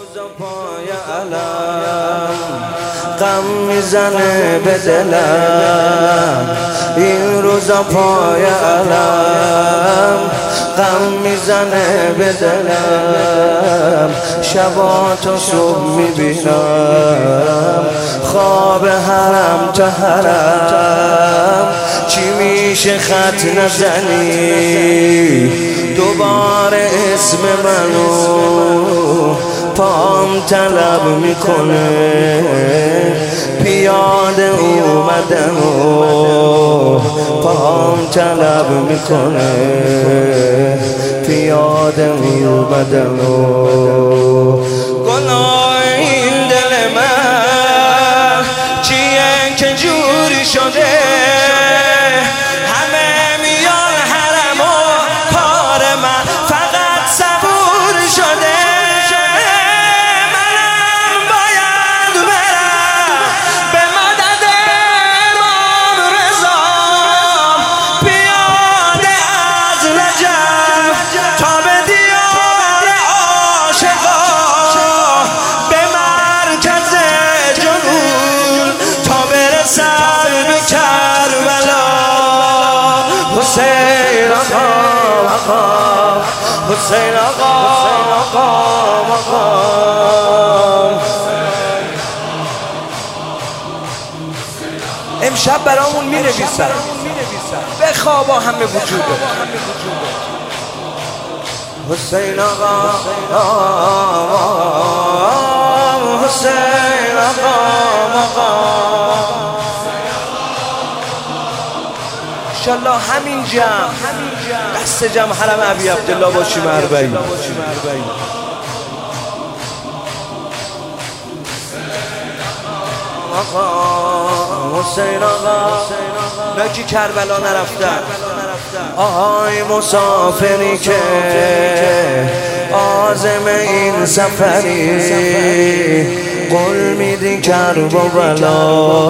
روزا پای علم غم میزنه به دلم، این روزا پای علم غم میزنه به دلم، شبا تا صبح میبینم خواب حرم تا حرم، چی میشه خط نزنی دوباره اسم منو، پام طلب میکنه پیاده اومدن و پام طلب میکنه پیاده اومدن و گناه این دل من چیه که جوری شده، حسین آقا حسین آقا امشب برامون می‌نویسن بخوابا همه وجوده. حسین آقا حسین آقا انشالله همین جمع دست جمع حرم ابی عبدالله باشیم اربعین. حسین آقا نکی کربلا نرفتن، آهای مسافری که عازم این سفری، قول میدی کربلا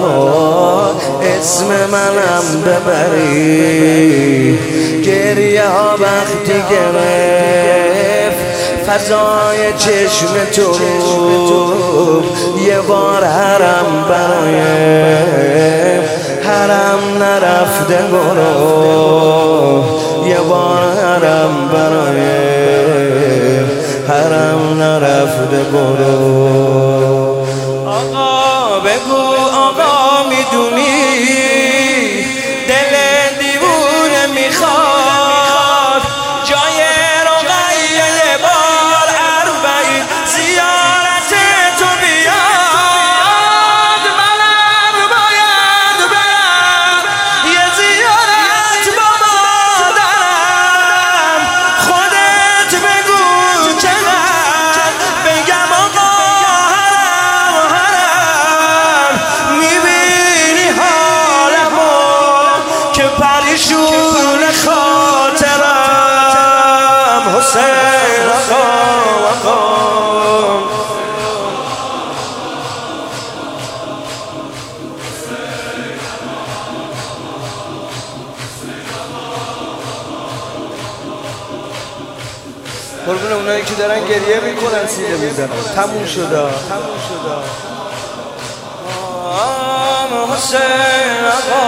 اسم منم ببری، گریه ها وقتی گرفت فضای چشم تو، یه بار حرم برای حرم نرفته برو، یه بار حرم برای حرم نرفته برو. آقا بگو آقا میدونی دل دیوونه میخواد جای رقیه بار اربعین زیارت تو بیاد، منم باید برم یه زیارت با مادرم، خودت بگو چقدر بگم آقا پریشون خاطرم. حسین آقا قربون اونایی که دارن گریه میکنن سیده میزنن تموم شده. حسین آقا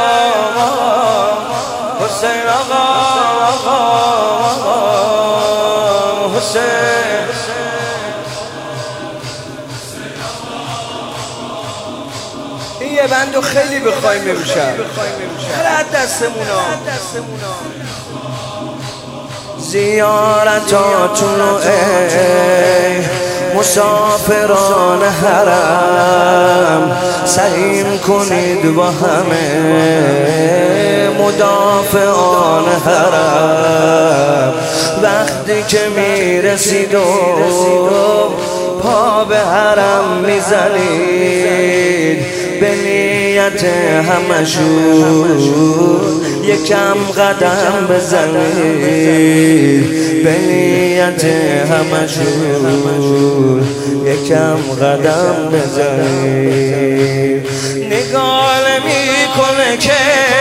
حسین آقا حسین این یه بندو خیلی بخوایم امشب هر دستمونا زیارتاتونو ای مسافران حرم سعیم کنید با همه مدافعان حرم، وقتی که میرسید و پا به حرم میزنید به نیت همشون یکم قدم بزنید، به نیت همشون یکم قدم بزنید. نگاه میکنه که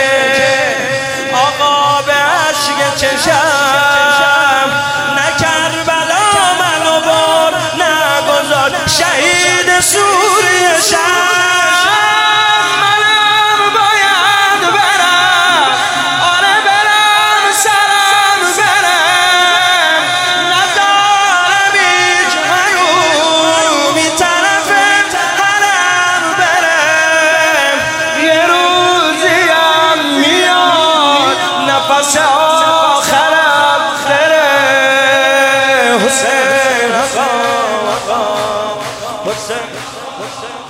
آقا به عشق چشم نه کربلا منو بر نگذار آقا حسین